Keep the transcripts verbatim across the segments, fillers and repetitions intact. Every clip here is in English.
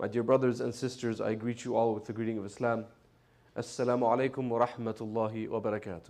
My dear brothers and sisters, I greet you all with the greeting of Islam. Assalamu alaikum wa rahmatullahi wa barakatuh.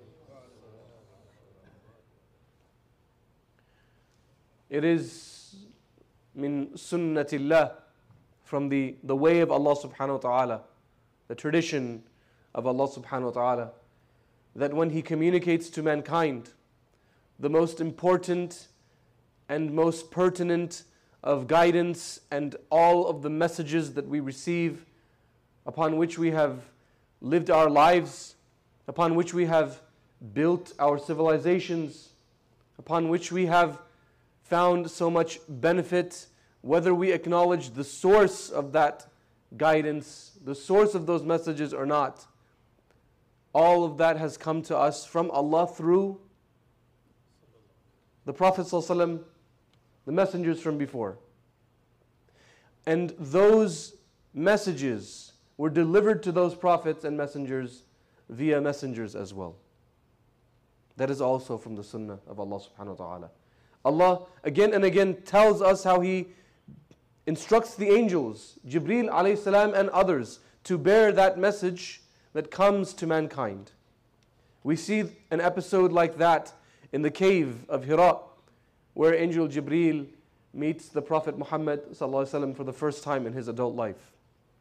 It is min sunnatillah, from the, the way of Allah subhanahu wa ta'ala, the tradition of Allah subhanahu wa ta'ala, that when He communicates to mankind, the most important and most pertinent of guidance and all of the messages that we receive, upon which we have lived our lives, upon which we have built our civilizations, upon which we have found so much benefit, whether we acknowledge the source of that guidance, the source of those messages or not. All of that has come to us from Allah through the Prophet ﷺ, the messengers from before. And those messages were delivered to those prophets and messengers via messengers as well. That is also from the sunnah of Allah subhanahu wa ta'ala. Allah again and again tells us how He instructs the angels, Jibreel alayhi salam and others, to bear that message that comes to mankind. We see an episode like that in the cave of Hira, where Angel Jibreel meets the Prophet Muhammad sallallahu alaihi wasallam for the first time in his adult life.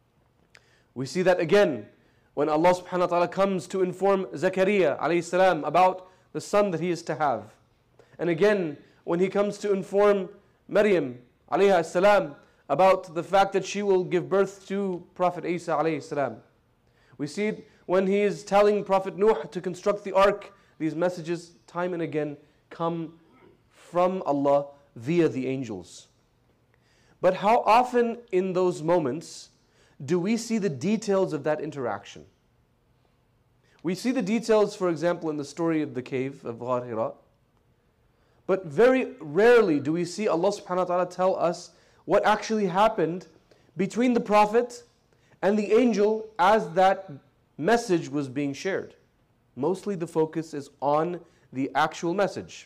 We see that again when Allah subhanahu wa ta'ala comes to inform Zakaria alayhi salam about the son that he is to have. And again when He comes to inform Maryam alayha salam about the fact that she will give birth to Prophet Isa alayhi salam. We see it when He is telling Prophet Nuh to construct the ark. These messages time and again come from Allah via the angels. But how often in those moments do we see the details of that interaction? We see the details, for example, in the story of the cave of Ghar Hira. But very rarely do we see Allah subhanahu wa ta'ala tell us what actually happened between the Prophet and the angel as that message was being shared. Mostly the focus is on the actual message.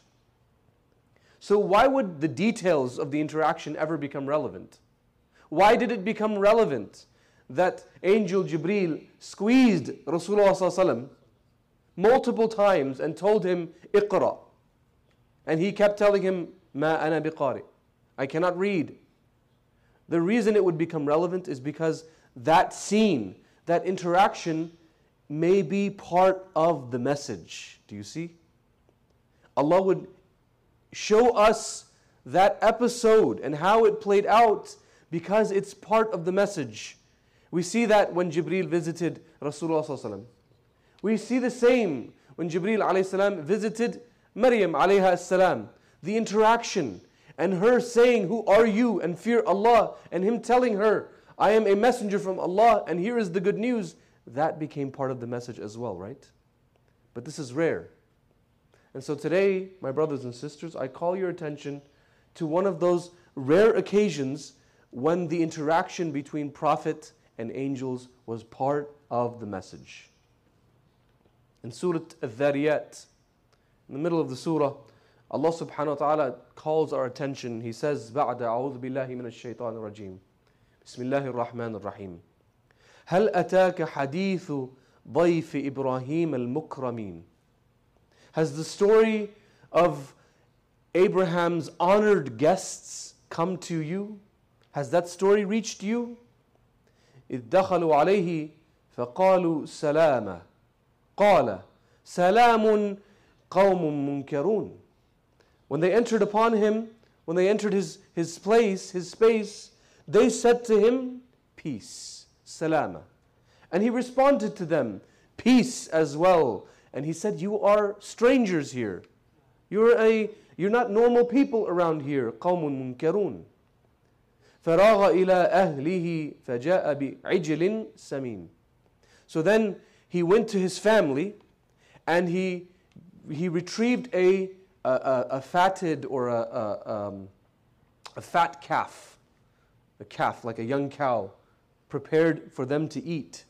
So why would the details of the interaction ever become relevant? Why did it become relevant that Angel Jibreel squeezed Rasulullah sallallahu alaihi wasallam multiple times and told him, Iqra? And he kept telling him, Ma ana biqari, I cannot read. The reason it would become relevant is because that scene, that interaction may be part of the message. Do you see? Allah would show us that episode and how it played out because it's part of the message. We see that when Jibreel visited Rasulullah sallallahu alaihi wasallam. We see the same when Jibreel alayhi salam visited Maryam alayha salam. The interaction and her saying, who are you? And fear Allah, and him telling her, I am a messenger from Allah and here is the good news. That became part of the message as well, right? But this is rare. And so today, my brothers and sisters, I call your attention to one of those rare occasions when the interaction between prophet and angels was part of the message. In Surah Al-Dhariyat, in the middle of the surah, Allah subhanahu wa ta'ala calls our attention. He says, بَعْدَ أَعُوذُ بِاللَّهِ مِنَ الشَّيْطَانِ الرَّجِيمِ بسم الله الرحمن الرحيم هل أتاك حديث ضيف إبراهيم المكرمين. Has the story of Abraham's honored guests come to you? Has that story reached you? إذ دخلوا عليه فقالوا سلاما قال سلام قوم منكرون. When they entered upon him, when they entered his, his place, his space, they said to him, peace, salama. And he responded to them, peace as well. And he said, you are strangers here. You're, a, you're not normal people around here. قوم منكرون. فراغ إلى أهله فجاء بعجل سمين. So then he went to his family and he, he retrieved a, a, a, a fatted or a, a, um, a fat calf. A calf, like a young cow, prepared for them to eat.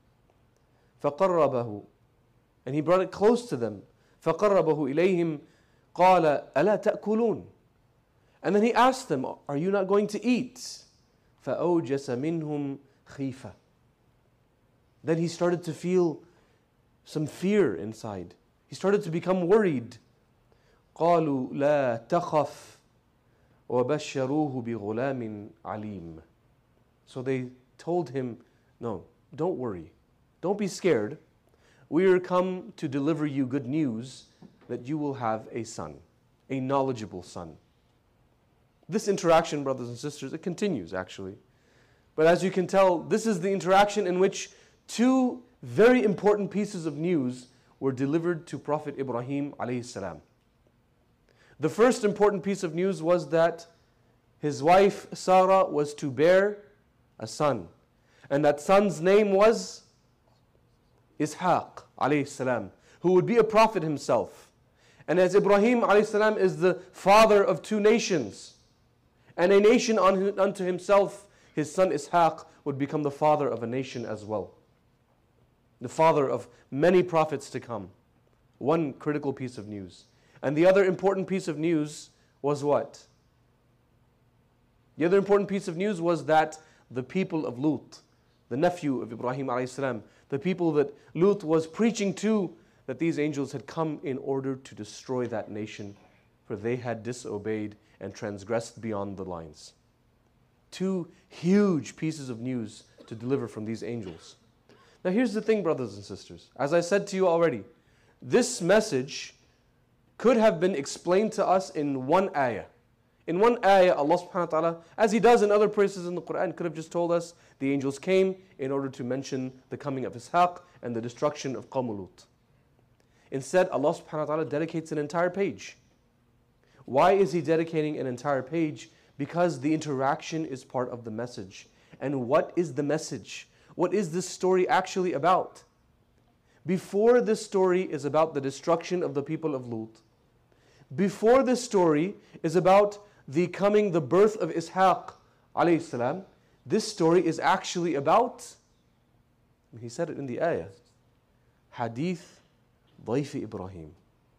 فقربه. And he brought it close to them. فقربه إليهم قال ألا تأكلون. And then he asked them, are you not going to eat? فَأَوْجَسَ مِنْهُمْ خِيفَةً. Then he started to feel some fear inside. He started to become worried. قَالُوا لَا تَخَفْ وَبَشَّرُوهُ بِغُلَامٍ عَلِيمٍ. So they told him, no, don't worry. Don't be scared. We are come to deliver you good news that you will have a son, a knowledgeable son. This interaction, brothers and sisters, it continues actually. But as you can tell, this is the interaction in which two very important pieces of news were delivered to Prophet Ibrahim alayhi salam. The first important piece of news was that his wife Sarah was to bear a son. And that son's name was Ishaq alayhi salam, who would be a prophet himself. And as Ibrahim alayhi salam is the father of two nations, and a nation unto himself, his son Ishaq would become the father of a nation as well. The father of many prophets to come. One critical piece of news. And the other important piece of news was what? The other important piece of news was that the people of Lut, the nephew of Ibrahim alayhi salam, the people that Lut was preaching to, that these angels had come in order to destroy that nation, for they had disobeyed and transgressed beyond the lines. Two huge pieces of news to deliver from these angels. Now here's the thing, brothers and sisters. As I said to you already, this message could have been explained to us in one ayah. In one ayah, Allah subhanahu wa ta'ala, as He does in other places in the Quran, could have just told us the angels came in order to mention the coming of Ishaq and the destruction of Qawm Lut. Instead, Allah subhanahu wa ta'ala dedicates an entire page. Why is He dedicating an entire page? Because the interaction is part of the message. And what is the message? What is this story actually about? Before this story is about the destruction of the people of Lut, before this story is about the coming, the birth of Ishaq alayhi salam, this story is actually about, he said it in the ayah, Hadith Dayf Ibrahim.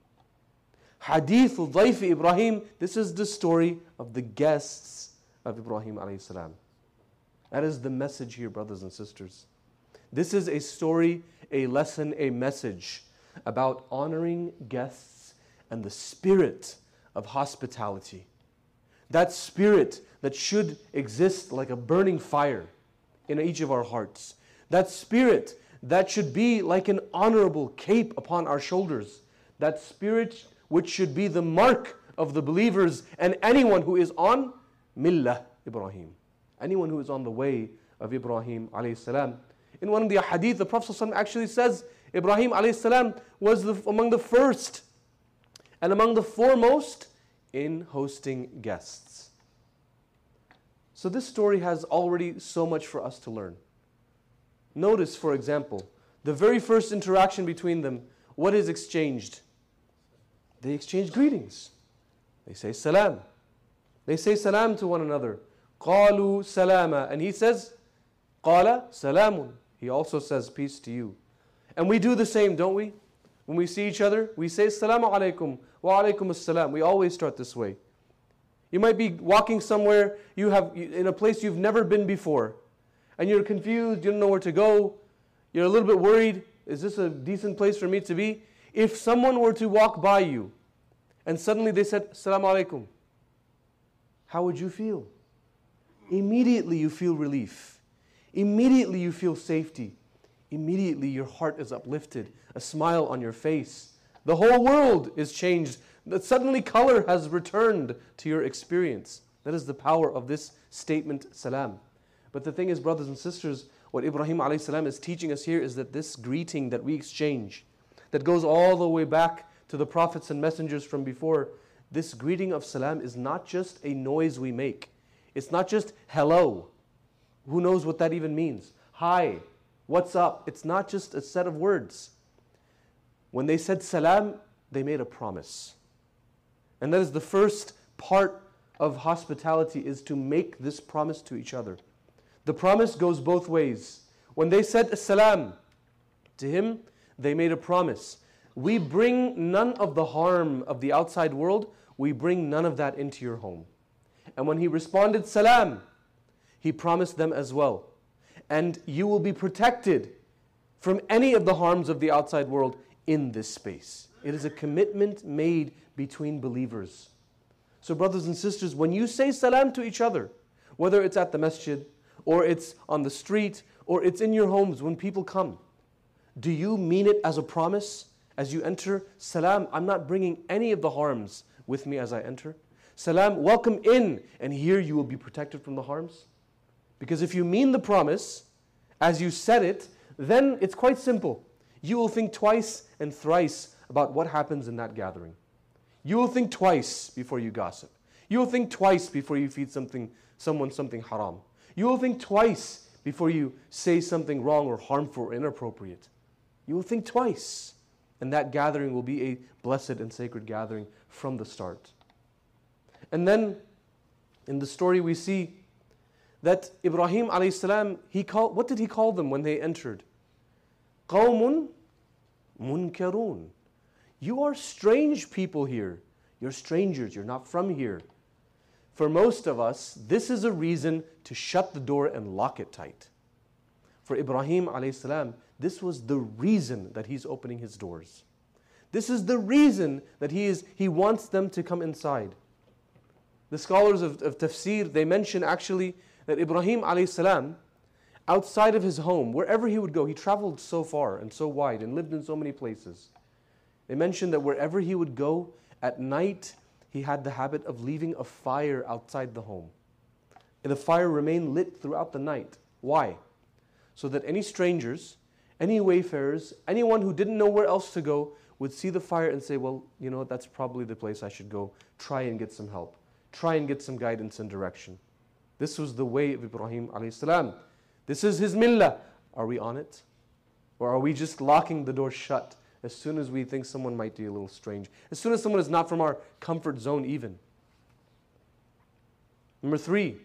Hadith Dayf Ibrahim, this is the story of the guests of Ibrahim alayhi salam. That is the message here, brothers and sisters. This is a story, a lesson, a message about honoring guests and the spirit of hospitality. That spirit that should exist like a burning fire in each of our hearts. That spirit that should be like an honorable cape upon our shoulders. That spirit which should be the mark of the believers and anyone who is on Millah Ibrahim. Anyone who is on the way of Ibrahim alayhi salam. In one of the hadith, the Prophet ﷺ actually says Ibrahim alayhi salam was the, among the first and among the foremost in hosting guests. So this story has already so much for us to learn. Notice, for example, the very first interaction between them, what is exchanged? They exchange greetings. They say salam. They say salam to one another. قَالُوا salama. And he says, قَالَ salamun. He also says peace to you. And we do the same, don't we? When we see each other, we say Assalamu alaikum wa alaikum assalam. We always start this way. You might be walking somewhere, you have in a place you've never been before, and you're confused, you don't know where to go, you're a little bit worried, is this a decent place for me to be? If someone were to walk by you, and suddenly they said Assalamu alaikum, how would you feel? Immediately you feel relief. Immediately you feel safety. Immediately your heart is uplifted, a smile on your face. The whole world is changed. That suddenly color has returned to your experience. That is the power of this statement, salam. But the thing is, brothers and sisters, what Ibrahim alayhi salam is teaching us here is that this greeting that we exchange, that goes all the way back to the prophets and messengers from before, this greeting of salam is not just a noise we make. It's not just hello. Who knows what that even means? Hi, what's up? It's not just a set of words. When they said salam, they made a promise. And that is the first part of hospitality, is to make this promise to each other. The promise goes both ways. When they said salam to him, they made a promise. We bring none of the harm of the outside world, we bring none of that into your home. And when he responded salam, He promised them as well. And you will be protected from any of the harms of the outside world in this space. It is a commitment made between believers. So brothers and sisters, when you say salam to each other, whether it's at the masjid, or it's on the street, or it's in your homes when people come, do you mean it as a promise? As you enter, salam, I'm not bringing any of the harms with me as I enter. Salam, welcome in, and here you will be protected from the harms. Because if you mean the promise, as you said it, then it's quite simple. You will think twice and thrice about what happens in that gathering. You will think twice before you gossip. You will think twice before you feed something, someone something haram. You will think twice before you say something wrong or harmful or inappropriate. You will think twice. And that gathering will be a blessed and sacred gathering from the start. And then, in the story we see that Ibrahim alayhi salam, he called, what did he call them when they entered? قَوْمٌ مُنْكَرُونَ. You are strange people here. You're strangers. You're not from here. For most of us, this is a reason to shut the door and lock it tight. For Ibrahim alayhi salam, this was the reason that he's opening his doors. This is the reason that he is he wants them to come inside. The scholars of, of tafsir, they mention actually that Ibrahim alayhi salam, outside of his home, wherever he would go, he traveled so far and so wide and lived in so many places. They mentioned that wherever he would go, at night, he had the habit of leaving a fire outside the home. And the fire remained lit throughout the night. Why? So that any strangers, any wayfarers, anyone who didn't know where else to go, would see the fire and say, well, you know, that's probably the place I should go. Try and get some help. Try and get some guidance and direction. This was the way of Ibrahim alayhi salam. This is his millah. Are we on it? Or are we just locking the door shut as soon as we think someone might be a little strange? As soon as someone is not from our comfort zone even. Number three,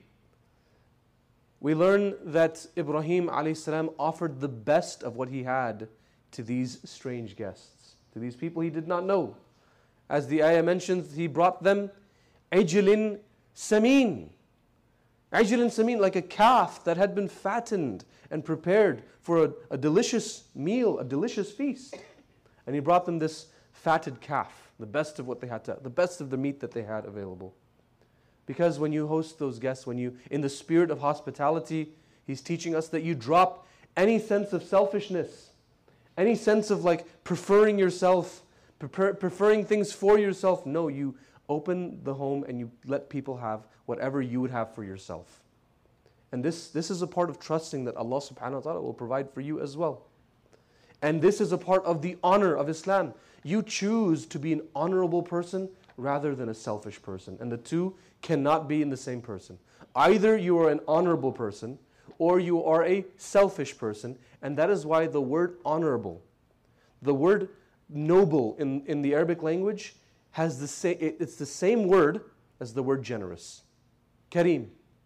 we learn that Ibrahim alayhi salam offered the best of what he had to these strange guests, to these people he did not know. As the ayah mentions, he brought them ajlin samin. Ajlin samin, like a calf that had been fattened and prepared for a, a delicious meal, a delicious feast. And he brought them this fatted calf, the best of what they had to, the best of the meat that they had available. Because when you host those guests, when you, in the spirit of hospitality, he's teaching us that you drop any sense of selfishness, any sense of like preferring yourself, prefer, preferring things for yourself. No, you open the home and you let people have whatever you would have for yourself. And this, this is a part of trusting that Allah subhanahu wa ta'ala will provide for you as well. And this is a part of the honor of Islam. You choose to be an honorable person rather than a selfish person. And the two cannot be in the same person. Either you are an honorable person or you are a selfish person. And that is why the word honorable, the word noble in, in the Arabic language, has the same, it's the same word as the word generous. Kareem.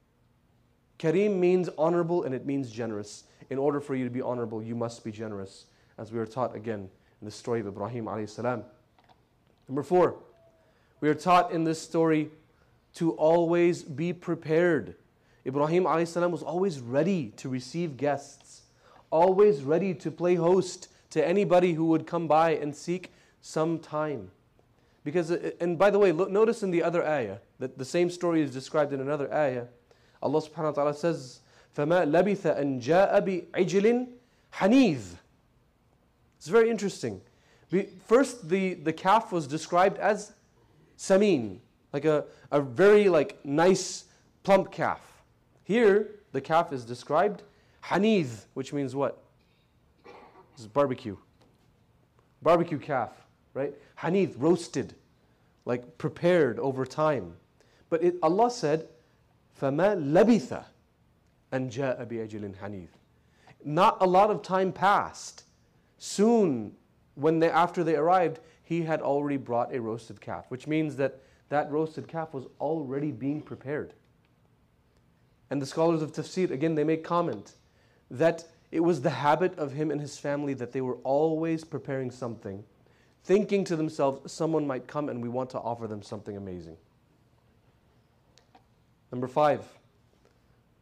Kareem means honorable and it means generous. In order for you to be honorable, you must be generous, as we are taught again in the story of Ibrahim alayhi salam. Number four, we are taught in this story to always be prepared. Ibrahim alayhi salam was always ready to receive guests, always ready to play host to anybody who would come by and seek some time. Because, and by the way, look, notice in the other ayah, that the same story is described in another ayah. Allah subhanahu wa ta'ala says, فَمَا لَبِثَ أَنْ جَاءَ بِعِجْلٍ حَنِيذٍ. It's very interesting. First, the, the calf was described as samin, like a, a very like nice, plump calf. Here, the calf is described hanith, which means what? This is barbecue. Barbecue calf, right? Hanith, roasted, like prepared over time. But it, Allah said, فَمَا لَبِثَ أَنْ جَاءَ بِأَجْلٍ حَنِيذٍ. Not a lot of time passed. Soon, when they, after they arrived, he had already brought a roasted calf, which means that that roasted calf was already being prepared. And the scholars of tafsir, again, they make comment that it was the habit of him and his family that they were always preparing something, thinking to themselves, someone might come and we want to offer them something amazing. Number five,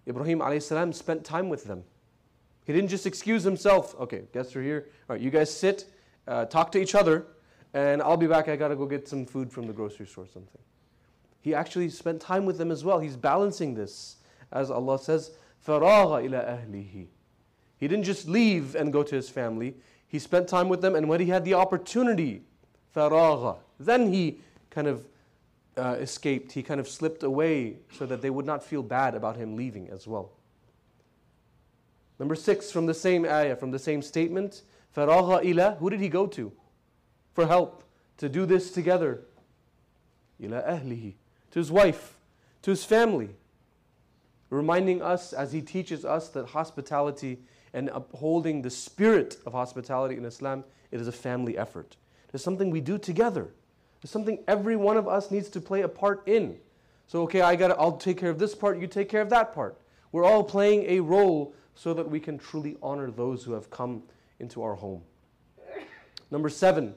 Ibrahim alayhi salam spent time with them. He didn't just excuse himself. Okay, guests are here. All right, you guys sit, uh, talk to each other, and I'll be back. I got to go get some food from the grocery store or something. He actually spent time with them as well. He's balancing this. As Allah says, فَرَاغَ إِلَىٰ أَهْلِهِ. He didn't just leave and go to his family. He spent time with them, and when he had the opportunity, فَرَاغَ, then he kind of uh, escaped. He kind of slipped away so that they would not feel bad about him leaving as well. Number six, from the same ayah, from the same statement, فَرَاغَ إِلَىٰ, who did he go to for help, to do this together? إِلَىٰ أَهْلِهِ, to his wife, to his family. Reminding us, as he teaches us, that hospitality and upholding the spirit of hospitality in Islam, it is a family effort. It's something we do together. It's something every one of us needs to play a part in. So, okay, I gotta, I'll take care of this part, you take care of that part. We're all playing a role so that we can truly honor those who have come into our home. Number seven,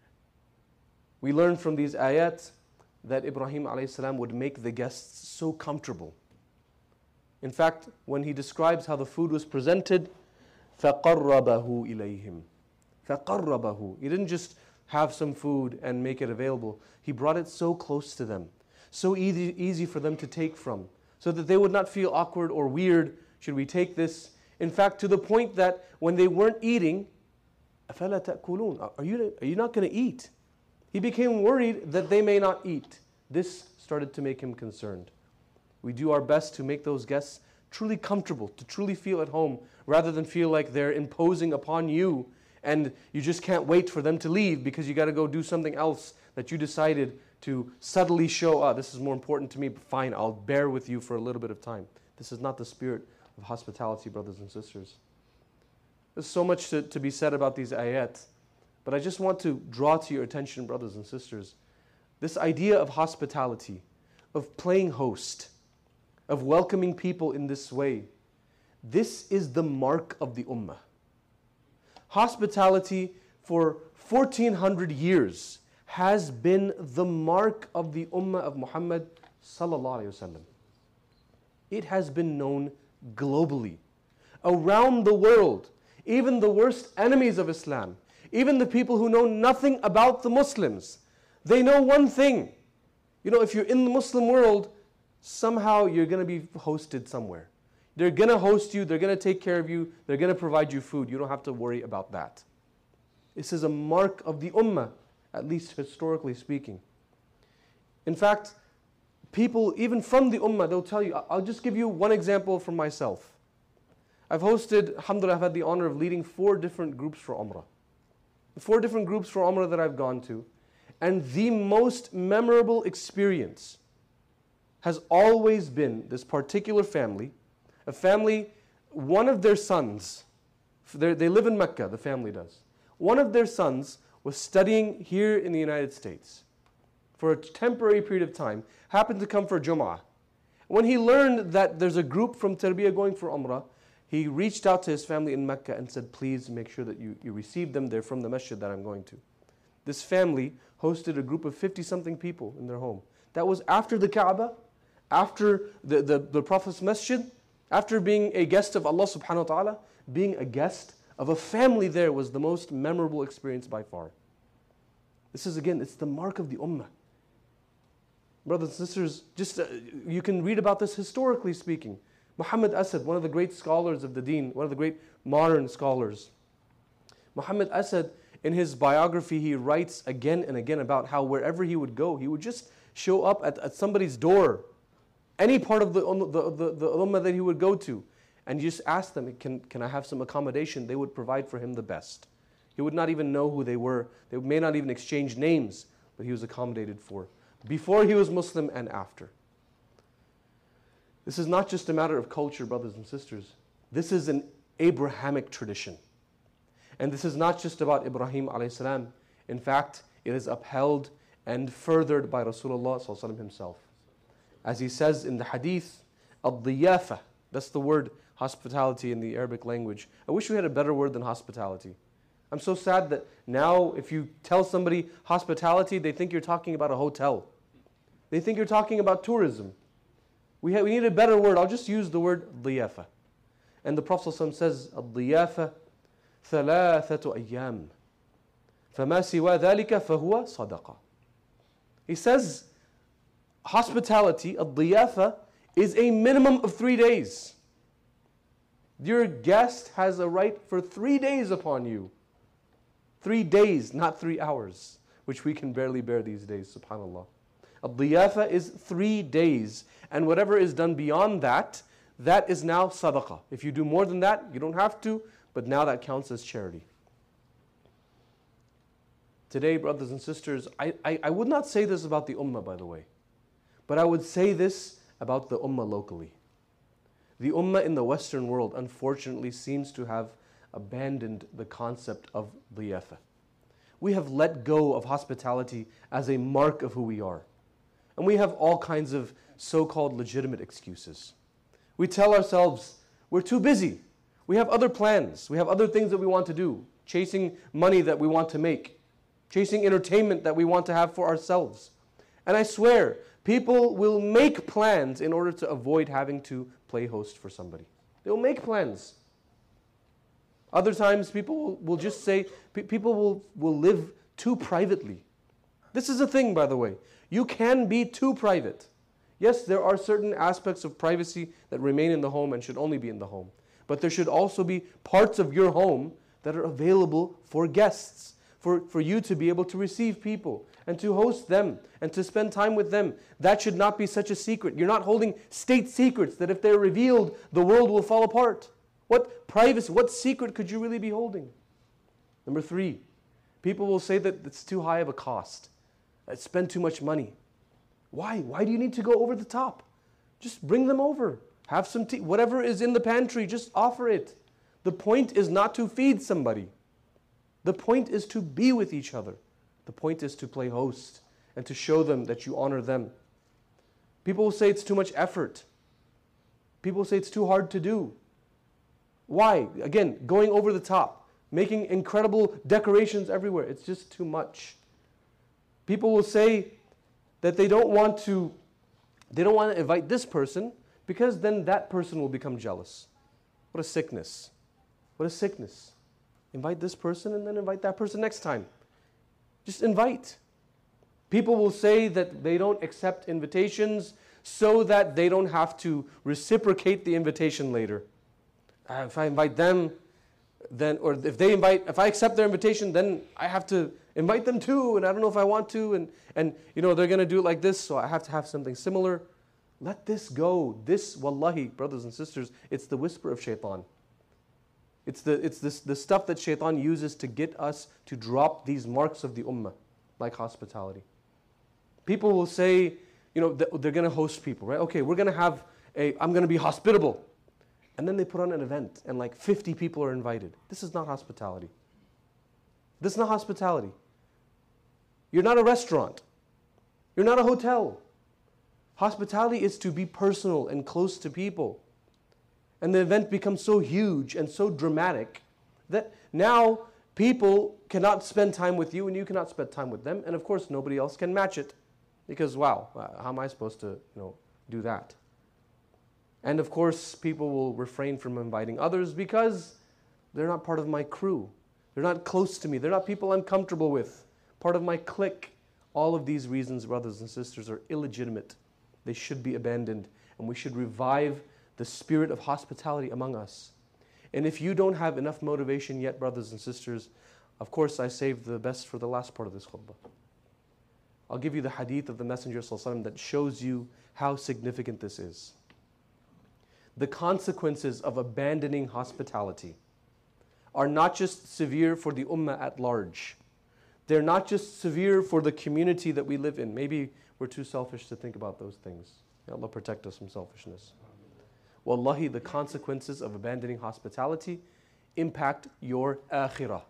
we learn from these ayat that Ibrahim alayhi salam would make the guests so comfortable. In fact, when he describes how the food was presented, فَقَرَّبَهُ إِلَيْهِمْ فَقَرَّبَهُ. He didn't just have some food and make it available. He brought it so close to them, so easy, easy for them to take from, so that they would not feel awkward or weird. Should we take this? In fact, to the point that when they weren't eating, أَفَلَا تَأْكُلُونَ, Are you, are you not going to eat? He became worried that they may not eat. This started to make him concerned. We do our best to make those guests truly comfortable, to truly feel at home, rather than feel like they're imposing upon you and you just can't wait for them to leave because you got to go do something else that you decided to subtly show, ah, this is more important to me, but fine, I'll bear with you for a little bit of time. This is not the spirit of hospitality, brothers and sisters. There's so much to, to be said about these ayat, but I just want to draw to your attention, brothers and sisters, this idea of hospitality, of playing host, of welcoming people in this way. This is the mark of the ummah. Hospitality for fourteen hundred years has been the mark of the ummah of Muhammad sallallahu alaihi wasallam. It has been known globally, around the world. Even the worst enemies of Islam, even the people who know nothing about the Muslims, they know one thing. You know, if you're in the Muslim world, somehow you're going to be hosted somewhere. They're going to host you, they're going to take care of you, they're going to provide you food. You don't have to worry about that. This is a mark of the ummah, at least historically speaking. In fact, people even from the ummah, they'll tell you, I'll just give you one example from myself. I've hosted, alhamdulillah, I've had the honor of leading four different groups for Umrah. Four different groups for Umrah that I've gone to. And the most memorable experience has always been this particular family, a family, one of their sons, they live in Mecca, the family does. One of their sons was studying here in the United States for a temporary period of time, happened to come for Jum'ah. When he learned that there's a group from Tarbiyah going for Umrah, he reached out to his family in Mecca and said, please make sure that you, you receive them. They're from the masjid that I'm going to. This family hosted a group of fifty-something people in their home. That was after the Kaaba, after the, the, the Prophet's masjid, after being a guest of Allah subhanahu wa ta'ala, being a guest of a family there was the most memorable experience by far. This is again, it's the mark of the ummah. Brothers and sisters, just uh, you can read about this historically speaking. Muhammad Asad, one of the great scholars of the deen, one of the great modern scholars. Muhammad Asad, in his biography, he writes again and again about how wherever he would go, he would just show up at, at somebody's door, any part of the, the, the, the ummah that he would go to, and you just ask them, can, can I have some accommodation? They would provide for him the best. He would not even know who they were. They may not even exchange names, but he was accommodated for, before he was Muslim and after. This is not just a matter of culture, brothers and sisters. This is an Abrahamic tradition. And this is not just about Ibrahim alayhi salam. In fact, it is upheld and furthered by Rasulullah sallallahu alaihi wasallam himself. As he says in the hadith, ad-diyafa, that's the word hospitality in the Arabic language. I wish we had a better word than hospitality. I'm so sad that now if you tell somebody hospitality, they think you're talking about a hotel. They think you're talking about tourism. We, have, we need a better word. I'll just use the word ضيافة. And the Prophet ﷺ says, الضيافة ثلاثة أيام فما سوى ذلك فهو صدقة. He says, hospitality, الضيافة, is a minimum of three days. Your guest has a right for three days upon you. Three days, not three hours, which we can barely bear these days, subhanAllah. Al-diyafa is three days. And whatever is done beyond that, that is now sadaqah. If you do more than that, you don't have to, but now that counts as charity. Today, brothers and sisters, I, I, I would not say this about the ummah, by the way, but I would say this about the ummah locally. The ummah in the Western world, unfortunately, seems to have abandoned the concept of diyafa. We have let go of hospitality as a mark of who we are. And we have all kinds of so-called legitimate excuses. We tell ourselves, we're too busy. We have other plans. We have other things that we want to do. Chasing money that we want to make. Chasing entertainment that we want to have for ourselves. And I swear, people will make plans in order to avoid having to play host for somebody. They'll make plans. Other times people will, will just say, pe- people will, will live too privately. This is a thing, by the way. You can be too private. Yes, there are certain aspects of privacy that remain in the home and should only be in the home. But there should also be parts of your home that are available for guests, for, for you to be able to receive people and to host them and to spend time with them. That should not be such a secret. You're not holding state secrets that if they're revealed, the world will fall apart. What privacy, what secret could you really be holding? Number three, people will say that it's too high of a cost. I spend too much money. Why? Why do you need to go over the top? Just bring them over. Have some tea. Whatever is in the pantry, just offer it. The point is not to feed somebody. The point is to be with each other. The point is to play host and to show them that you honor them. People will say it's too much effort. People will say it's too hard to do. Why? Again, going over the top, making incredible decorations everywhere. It's just too much. People will say that they don't want to, they don't want to invite this person because then that person will become jealous. What a sickness. What a sickness. Invite this person and then invite that person next time. Just invite. People will say that they don't accept invitations so that they don't have to reciprocate the invitation later. Uh, if I invite them, then, or if they invite, if I accept their invitation, then I have to invite them too, and I don't know if I want to, and, and you know, they're going to do it like this, so I have to have something similar. Let this go. This, wallahi, brothers and sisters, it's the whisper of shaitan. It's the it's this the stuff that shaitan uses to get us to drop these marks of the ummah, like hospitality. People will say, you know, they're going to host people, right? Okay, we're going to have a, I'm going to be hospitable. And then they put on an event and like fifty people are invited. This is not hospitality. This is not hospitality. You're not a restaurant. You're not a hotel. Hospitality is to be personal and close to people. And the event becomes so huge and so dramatic that now people cannot spend time with you and you cannot spend time with them. And of course, nobody else can match it. Because, wow, how am I supposed to, you know, do that? And of course, people will refrain from inviting others because they're not part of my crew. They're not close to me. They're not people I'm comfortable with. Part of my clique. All of these reasons, brothers and sisters, are illegitimate. They should be abandoned. And we should revive the spirit of hospitality among us. And if you don't have enough motivation yet, brothers and sisters, of course I saved the best for the last part of this khutbah. I'll give you the hadith of the Messenger ﷺ that shows you how significant this is. The consequences of abandoning hospitality are not just severe for the ummah at large. They're not just severe for the community that we live in. Maybe we're too selfish to think about those things. May Allah protect us from selfishness. Wallahi, the consequences of abandoning hospitality impact your akhirah.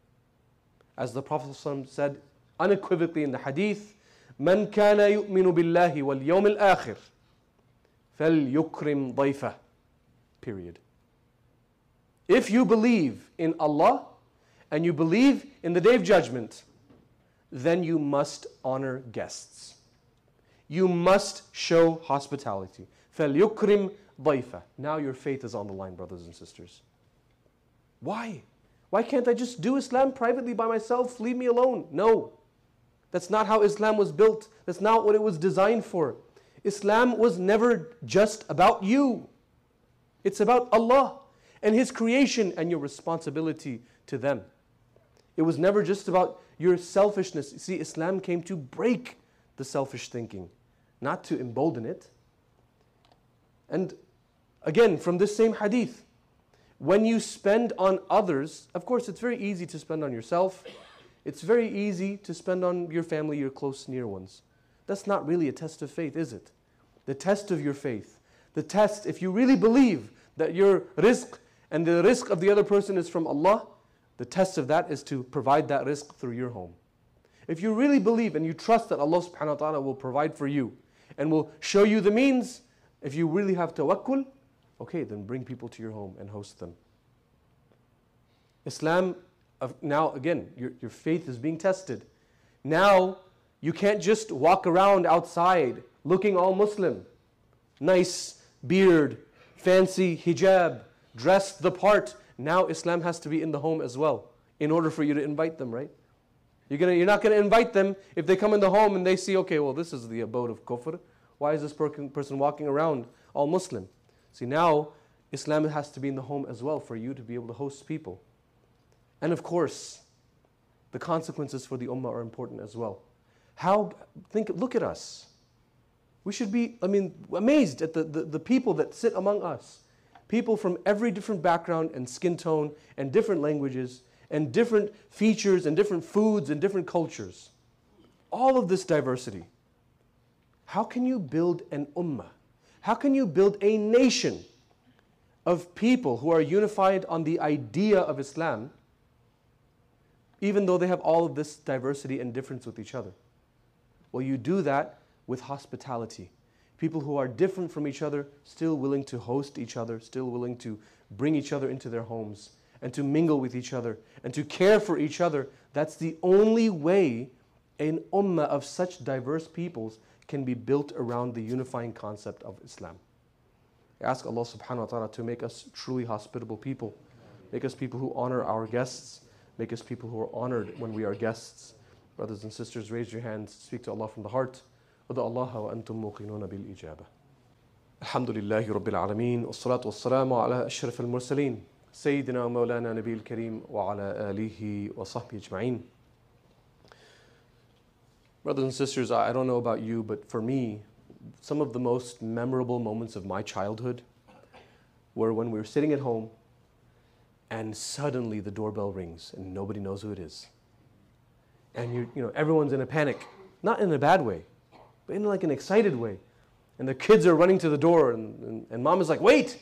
As the Prophet ﷺ said unequivocally in the hadith, مَنْ كَانَ يُؤْمِنُ بِاللَّهِ وَالْيَوْمِ الْآخِرِ فَلْيُكْرِمْ ضَيْفَهُ. Period. If you believe in Allah and you believe in the Day of Judgment, then you must honor guests. You must show hospitality. فَلْيُكْرِمْ ضَيْفَهُ. Now your faith is on the line, brothers and sisters. Why? Why can't I just do Islam privately by myself? Leave me alone. No. That's not how Islam was built. That's not what it was designed for. Islam was never just about you. It's about Allah and His creation and your responsibility to them. It was never just about your selfishness. You see, Islam came to break the selfish thinking, not to embolden it. And again, from this same hadith, when you spend on others, of course, it's very easy to spend on yourself. It's very easy to spend on your family, your close, near ones. That's not really a test of faith, is it? The test of your faith. The test, if you really believe that your rizq and the rizq of the other person is from Allah, the test of that is to provide that rizq through your home. If you really believe and you trust that Allah subhanahu wa ta'ala will provide for you and will show you the means, if you really have tawakkul, okay, then bring people to your home and host them. Islam, now again, your, your faith is being tested. Now, you can't just walk around outside looking all Muslim. Nice beard, fancy hijab, dressed the part. Now Islam has to be in the home as well in order for you to invite them, right? You're, gonna, you're not going to invite them if they come in the home and they see, okay, well, this is the abode of kufr. Why is this person walking around all Muslim? See, now Islam has to be in the home as well for you to be able to host people. And of course, the consequences for the ummah are important as well. How, think, look at us. We should be, I mean, amazed at the, the, the people that sit among us. People from every different background and skin tone and different languages and different features and different foods and different cultures. All of this diversity. How can you build an ummah? How can you build a nation of people who are unified on the idea of Islam, even though they have all of this diversity and difference with each other? Well, you do that with hospitality. People who are different from each other, still willing to host each other, still willing to bring each other into their homes, and to mingle with each other, and to care for each other. That's the only way an ummah of such diverse peoples can be built around the unifying concept of Islam. I ask Allah subhanahu wa ta'ala to make us truly hospitable people, make us people who honor our guests, make us people who are honored when we are guests. Brothers and sisters, raise your hands, speak to Allah from the heart. ادعوا الله وأنتم موقنون بالإجابة. الحمد لله رب العالمين والصلاة والسلام على أشرف المرسلين سيدنا ومولانا نبي الكريم وعلى آله وصحبه أجمعين. Brothers and sisters, I don't know about you, but for me, some of the most memorable moments of my childhood were when we were sitting at home and suddenly the doorbell rings and nobody knows who it is. And you, you know, everyone's in a panic, not in a bad way, but in like an excited way. And the kids are running to the door and, and, and mom is like, wait,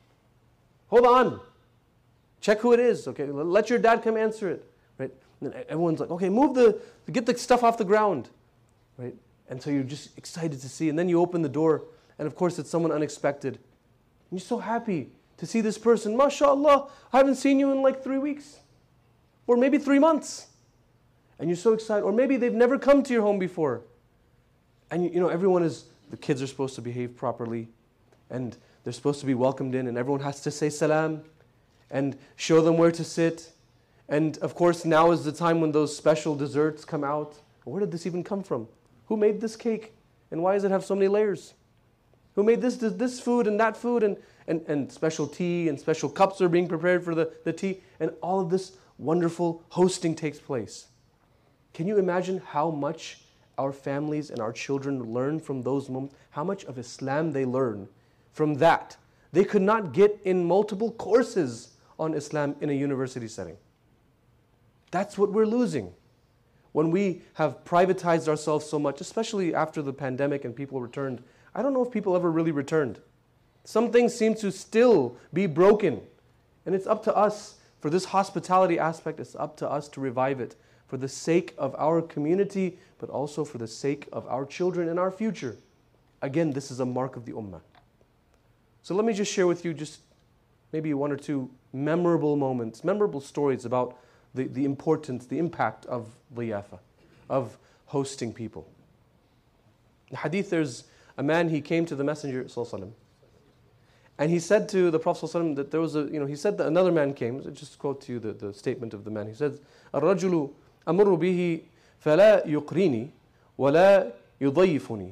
hold on, check who it is, okay, let your dad come answer it, right? And everyone's like, okay, move the, get the stuff off the ground, right? And so you're just excited to see, and then you open the door, and of course it's someone unexpected. And you're so happy to see this person. MashaAllah, I haven't seen you in like three weeks, or maybe three months. And you're so excited, or maybe they've never come to your home before. And you know, everyone is, the kids are supposed to behave properly, and they're supposed to be welcomed in, and everyone has to say salam, and show them where to sit. And of course, now is the time when those special desserts come out. Where did this even come from? Who made this cake? And why does it have so many layers? Who made this this food and that food? And, and, and special tea and special cups are being prepared for the, the tea. And all of this wonderful hosting takes place. Can you imagine how much our families and our children learn from those moments? How much of Islam they learn from that? They could not get in multiple courses on Islam in a university setting. That's what we're losing. When we have privatized ourselves so much, especially after the pandemic and people returned, I don't know if people ever really returned. Some things seem to still be broken. And it's up to us, for this hospitality aspect, it's up to us to revive it for the sake of our community, but also for the sake of our children and our future. Again, this is a mark of the ummah. So let me just share with you just maybe one or two memorable moments, memorable stories about the, the importance, the impact of liyafa, of hosting people. In hadith, there's a man, he came to the Messenger sallallahu alaihi wasallam, And he said to the Prophet ﷺ that there was a, you know, he said that another man came. So just quote to you the, the statement of the man. He says, الرجل أمر به فلا يقريني ولا يضيفني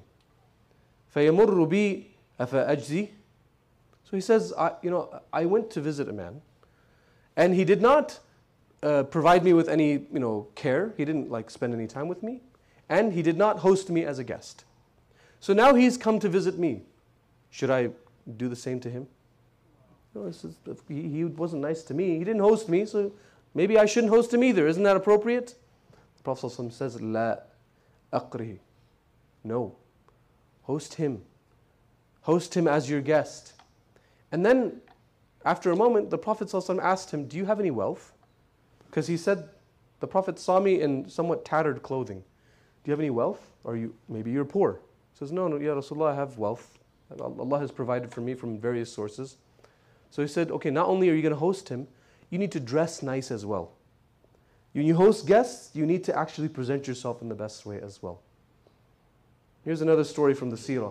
فيمر بي أفأجزي. So he says, I, you know, I went to visit a man, and he did not uh, provide me with any, you know, care. He didn't like spend any time with me, and he did not host me as a guest. So now he's come to visit me. Should I do the same to him? No, this is, he, he wasn't nice to me. He didn't host me, so maybe I shouldn't host him either. Isn't that appropriate? The Prophet ﷺ says, لا أقره. No. Host him. Host him as your guest. And then, after a moment, the Prophet ﷺ asked him, do you have any wealth? Because he said, the Prophet saw me in somewhat tattered clothing. Do you have any wealth? Or you, maybe you're poor. He says, no, no, Ya Rasulullah, I have wealth. Allah has provided for me from various sources. So he said, okay, not only are you going to host him, you need to dress nice as well. When you host guests, you need to actually present yourself in the best way as well. Here's another story from the seerah.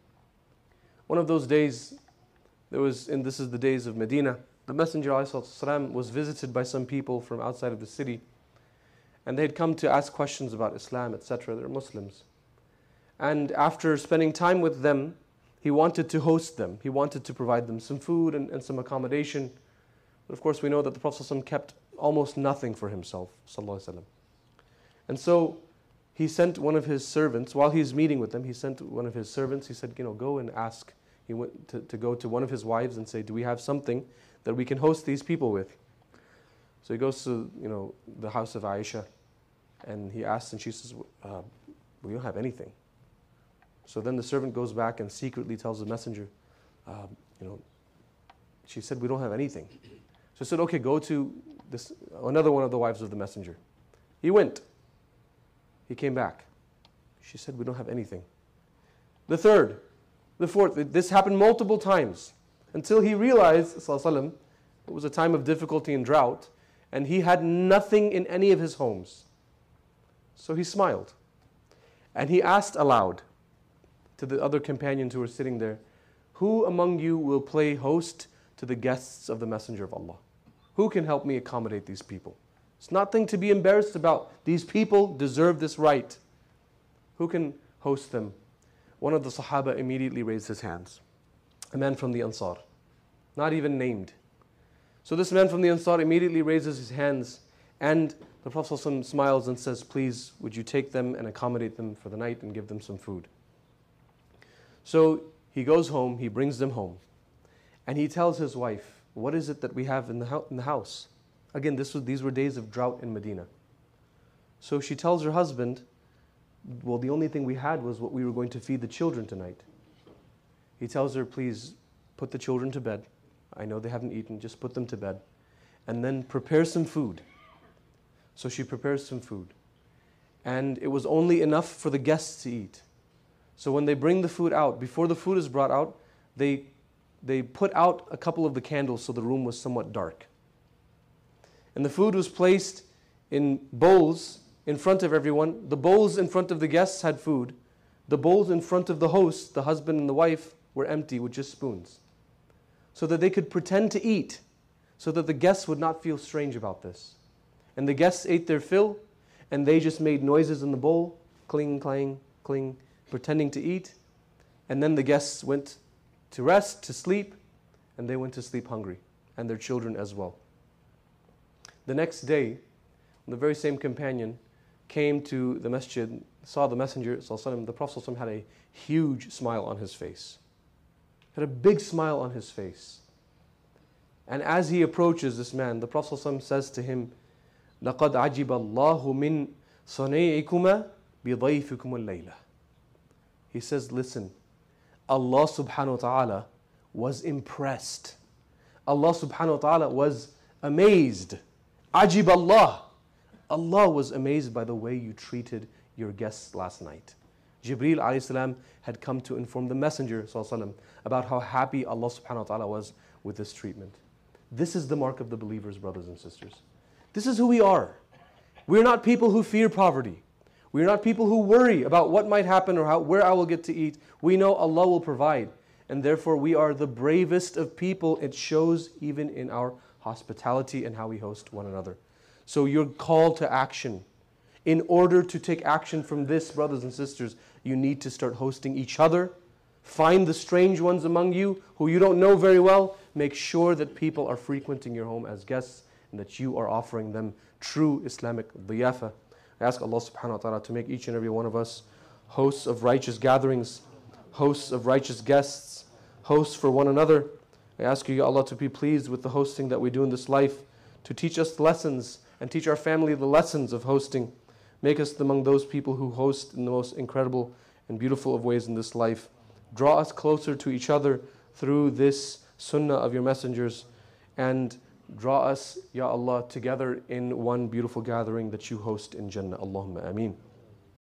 One of those days, there was, and this is the days of Medina, the Messenger ﷺ was visited by some people from outside of the city, and they had come to ask questions about Islam, et cetera. They're Muslims. And after spending time with them, he wanted to host them. He wanted to provide them some food and, and some accommodation. But of course, we know that the Prophet ﷺ kept almost nothing for himself, sallallahu alaihi wasallam. And so he sent one of his servants, while he's meeting with them, he sent one of his servants, he said, you know, go and ask. He went to, to go to one of his wives and say, do we have something that we can host these people with? So he goes to, you know, the house of Aisha, and he asks, and she says, uh, we don't have anything. So then the servant goes back and secretly tells the messenger, uh, you know, she said, we don't have anything. So he said, okay, go to this another one of the wives of the messenger. He went. He came back. She said, we don't have anything. The third, the fourth, this happened multiple times until he realized, sallallahu alaihi wasallam, it was a time of difficulty and drought, and he had nothing in any of his homes. So he smiled. And he asked aloud to the other companions who were sitting there, who among you will play host to the guests of the Messenger of Allah? Who can help me accommodate these people? It's nothing to be embarrassed about. These people deserve this right. Who can host them? One of the Sahaba immediately raised his hands. A man from the Ansar, not even named. So this man from the Ansar immediately raises his hands, and the Prophet ﷺ smiles and says, please, would you take them and accommodate them for the night and give them some food? So he goes home, he brings them home, and he tells his wife, what is it that we have in the, ho- in the house? Again, this was, these were days of drought in Medina. So she tells her husband, well, the only thing we had was what we were going to feed the children tonight. He tells her, please put the children to bed. I know they haven't eaten, just put them to bed. And then prepare some food. So she prepares some food. And it was only enough for the guests to eat. So when they bring the food out, before the food is brought out, they, they put out a couple of the candles so the room was somewhat dark. And the food was placed in bowls in front of everyone. The bowls in front of the guests had food. The bowls in front of the host, the husband and the wife, were empty with just spoons. So that they could pretend to eat, so that the guests would not feel strange about this. And the guests ate their fill, and they just made noises in the bowl, cling, clang, cling, pretending to eat. And then the guests went to rest, to sleep, and they went to sleep hungry, and their children as well. The next day, the very same companion came to the masjid, saw the Messenger, the Prophet had a huge smile on his face. Had a big smile on his face. And as he approaches this man, the Prophet says to him, لَقَدْ عَجِبَ اللَّهُ مِنْ صَنِيعِكُمَا بِضَيْفِكُمُ اللَّيْلَةِ. He says, listen, Allah subhanahu wa ta'ala was impressed. Allah subhanahu wa ta'ala was amazed. Ajib Allah. Allah was amazed by the way you treated your guests last night. Jibreel alayhi salam had come to inform the Messenger sallallahu about how happy Allah subhanahu wa ta'ala was with this treatment. This is the mark of the believers, brothers and sisters. This is who we are. We're not people who fear poverty. We're not people who worry about what might happen or how, where I will get to eat. We know Allah will provide. and therefore we are the bravest of people. It shows even in our hospitality and how we host one another. So your call to action. In order to take action from this, brothers and sisters, you need to start hosting each other. Find the strange ones among you who you don't know very well. Make sure that people are frequenting your home as guests and that you are offering them true Islamic diyafa. I ask Allah subhanahu wa ta'ala to make each and every one of us hosts of righteous gatherings, hosts of righteous guests, hosts for one another. I ask you, Ya Allah, to be pleased with the hosting that we do in this life, to teach us lessons and teach our family the lessons of hosting. Make us among those people who host in the most incredible and beautiful of ways in this life. Draw us closer to each other through this sunnah of your messengers, and draw us, Ya Allah, together in one beautiful gathering that you host in Jannah. Allahumma ameen.